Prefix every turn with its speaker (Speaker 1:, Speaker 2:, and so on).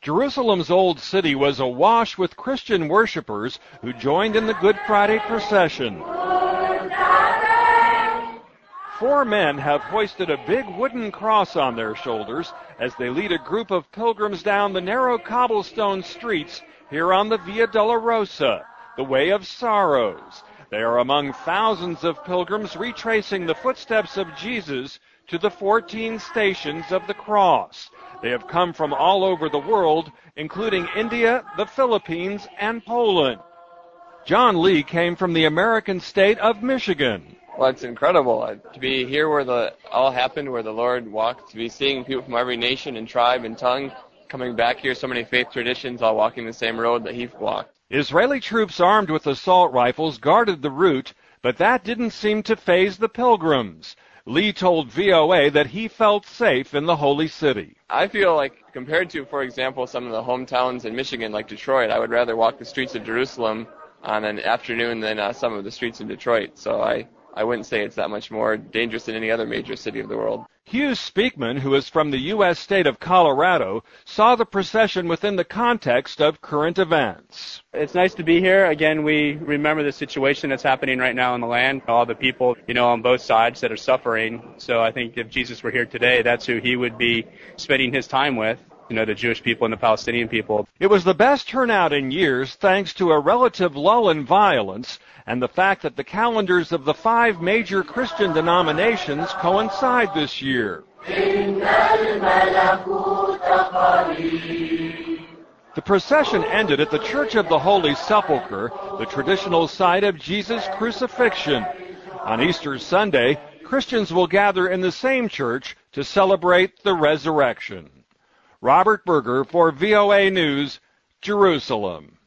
Speaker 1: Jerusalem's Old City was awash with Christian worshipers who joined in the Good Friday procession. 4 men have hoisted a big wooden cross on their shoulders as they lead a group of pilgrims down the narrow cobblestone streets here on the Via Dolorosa, the Way of Sorrows. They are among thousands of pilgrims retracing the footsteps of Jesus to the 14 stations of the cross. They have come from all over the world, including India, the Philippines, and Poland. John Lee came from the American state of Michigan.
Speaker 2: Well, it's incredible to be here where all happened, where the Lord walked, to be seeing people from every nation and tribe and tongue coming back here, so many faith traditions, all walking the same road that he walked.
Speaker 1: Israeli troops armed with assault rifles guarded the route, but that didn't seem to faze the pilgrims. Lee told VOA that he felt safe in the Holy City.
Speaker 2: I feel like, compared to, for example, some of the hometowns in Michigan, like Detroit, I would rather walk the streets of Jerusalem on an afternoon than some of the streets in Detroit. So I wouldn't say it's that much more dangerous than any other major city of the world.
Speaker 1: Hugh Speakman, who is from the U.S. state of Colorado, saw the procession within the context of current events.
Speaker 3: It's nice to be here. Again, we remember the situation that's happening right now in the land, all the people, on both sides that are suffering. So I think if Jesus were here today, that's who he would be spending his time with, the Jewish people and the Palestinian people.
Speaker 1: It was the best turnout in years thanks to a relative lull in violence and the fact that the calendars of the 5 major Christian denominations coincide this year. The procession ended at the Church of the Holy Sepulchre, the traditional site of Jesus' crucifixion. On Easter Sunday, Christians will gather in the same church to celebrate the resurrection. Robert Berger for VOA News, Jerusalem.